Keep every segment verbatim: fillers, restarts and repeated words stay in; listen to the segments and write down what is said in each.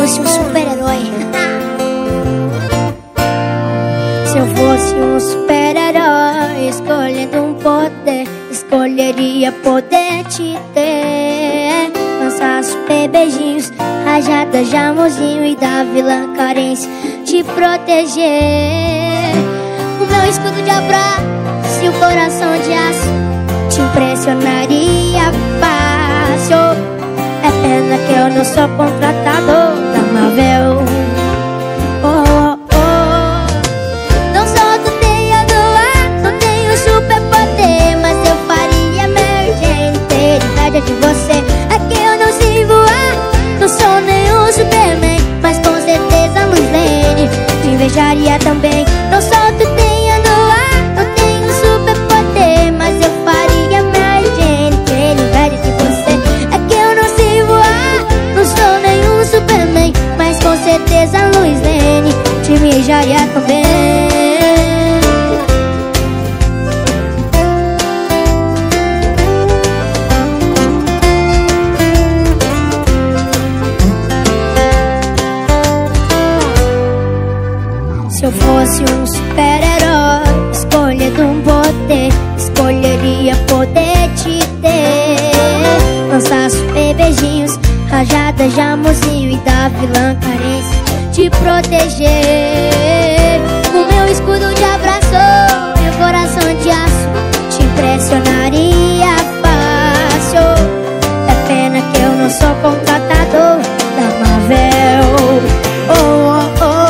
fosse um super-herói. Se eu fosse um super-herói, escolhendo um poder, escolheria poder te ter. Lançar super beijinhos, rajadas de amorzinho e da vilã carência te proteger. O meu escudo de abraço e o coração de aço te impressionaria fácil. É pena que eu não sou contratador da Marvel. Oh, oh, oh. Não solto teia do ar, não tenho super poder, mas eu faria Mary Jane ter inveja de você. É que eu não sei voar, não sou nenhum Superman, mas com certeza Lois Lane te invejaria também. Não solto teia do ar, não tenho super poder, mas eu faria Mary Jane ter inveja de você. É que eu não sei voar, não sou nenhum Superman, mas com certeza Lois Lane te invejaria também. Se eu fosse um super-herói, escolhendo um poder, escolheria poder te ter. Lançar super beijinhos, rajadas de amorzinho e da vilã carência te proteger. O meu escudo de abraço e o coração de aço te impressionaria fácil. É pena que eu não sou contratador da Marvel. Oh, oh, oh.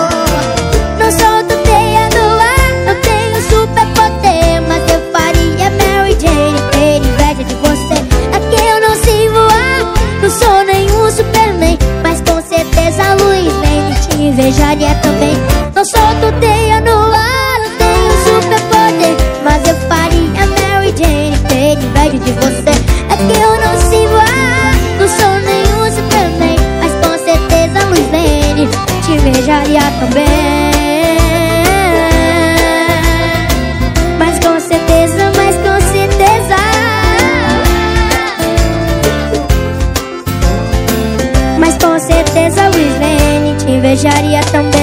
Invejaria também. Não solto teia no ar, não tenho super poder, mas eu faria Mary Jane ter inveja de você. É que eu não sei voar, não sou nenhum Superman, mas com certeza Lois Lane te invejaria também. Mas com certeza, mas com certeza, mas com certeza Lois Lane te invejaria também.